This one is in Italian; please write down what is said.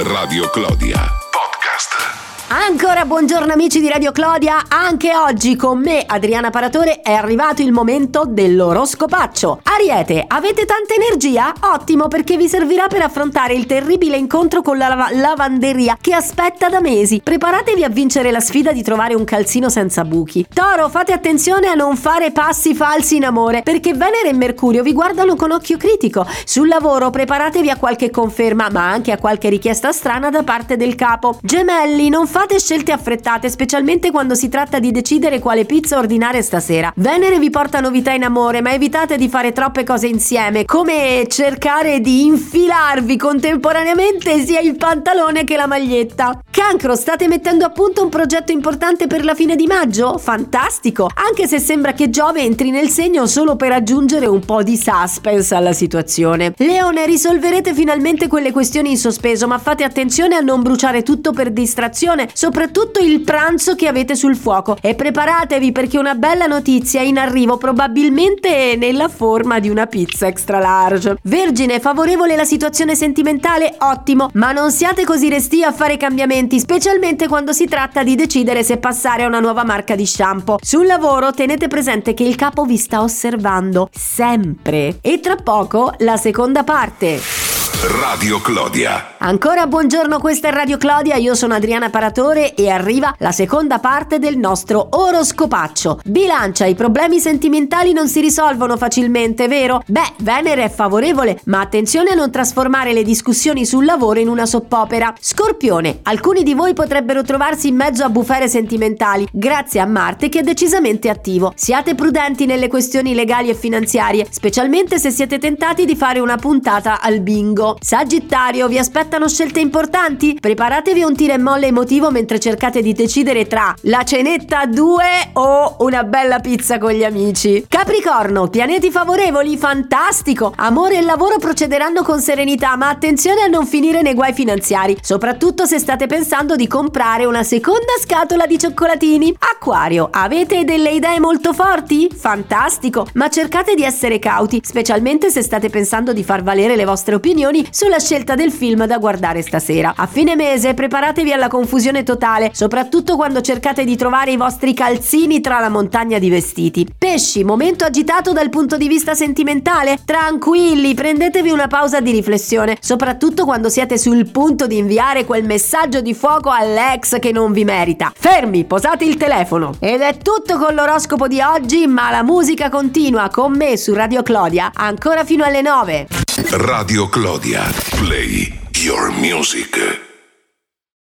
Radio Clodia Podcast. Ancora buongiorno amici di Radio Clodia, anche oggi con me Adriana Paratore è arrivato il momento dell'oroscopaccio. Ariete, avete tanta energia? Ottimo, perché vi servirà per affrontare il terribile incontro con la lavanderia che aspetta da mesi. Preparatevi a vincere la sfida di trovare un calzino senza buchi. Toro, fate attenzione a non fare passi falsi in amore, perché Venere e Mercurio vi guardano con occhio critico. Sul lavoro preparatevi a qualche conferma, ma anche a qualche richiesta strana da parte del capo. Gemelli, non fate scelte affrettate, specialmente quando si tratta di decidere quale pizza ordinare stasera. Venere vi porta novità in amore, ma evitate di fare troppe cose insieme, come cercare di infilarvi contemporaneamente sia il pantalone che la maglietta. Cancro, state mettendo a punto un progetto importante per la fine di maggio? Fantastico! Anche se sembra che Giove entri nel segno solo per aggiungere un po' di suspense alla situazione. Leone, risolverete finalmente quelle questioni in sospeso, ma fate attenzione a non bruciare tutto per distrazione, soprattutto il pranzo che avete sul fuoco, e preparatevi perché una bella notizia è in arrivo, probabilmente nella forma di una pizza extra large. Vergine, favorevole la situazione sentimentale? Ottimo, ma non siate così restii a fare cambiamenti, specialmente quando si tratta di decidere se passare a una nuova marca di shampoo. Sul lavoro tenete presente che il capo vi sta osservando sempre, e tra poco la seconda parte. Radio Clodia. Ancora buongiorno, questa è Radio Clodia, io sono Adriana Paratore e arriva la seconda parte del nostro oroscopaccio. Bilancia, i problemi sentimentali non si risolvono facilmente, vero? Beh, Venere è favorevole, ma attenzione a non trasformare le discussioni sul lavoro in una soppopera. Scorpione, alcuni di voi potrebbero trovarsi in mezzo a bufere sentimentali, grazie a Marte che è decisamente attivo. Siate prudenti nelle questioni legali e finanziarie, specialmente se siete tentati di fare una puntata al bingo. Sagittario, vi aspettano scelte importanti? Preparatevi a un tira e molla emotivo mentre cercate di decidere tra la cenetta a 2 o una bella pizza con gli amici. Capricorno, pianeti favorevoli? Fantastico! Amore e lavoro procederanno con serenità, ma attenzione a non finire nei guai finanziari, soprattutto se state pensando di comprare una seconda scatola di cioccolatini. Acquario, avete delle idee molto forti? Fantastico! Ma cercate di essere cauti, specialmente se state pensando di far valere le vostre opinioni sulla scelta del film da guardare stasera. A fine mese preparatevi alla confusione totale, soprattutto quando cercate di trovare i vostri calzini tra la montagna di vestiti. Pesci, momento agitato dal punto di vista sentimentale? Tranquilli, prendetevi una pausa di riflessione, soprattutto quando siete sul punto di inviare quel messaggio di fuoco all'ex che non vi merita. Fermi, posate il telefono. Ed è tutto con l'oroscopo di oggi, ma la musica continua con me su Radio Clodia ancora fino alle 9. Radio Clodia. Play your music.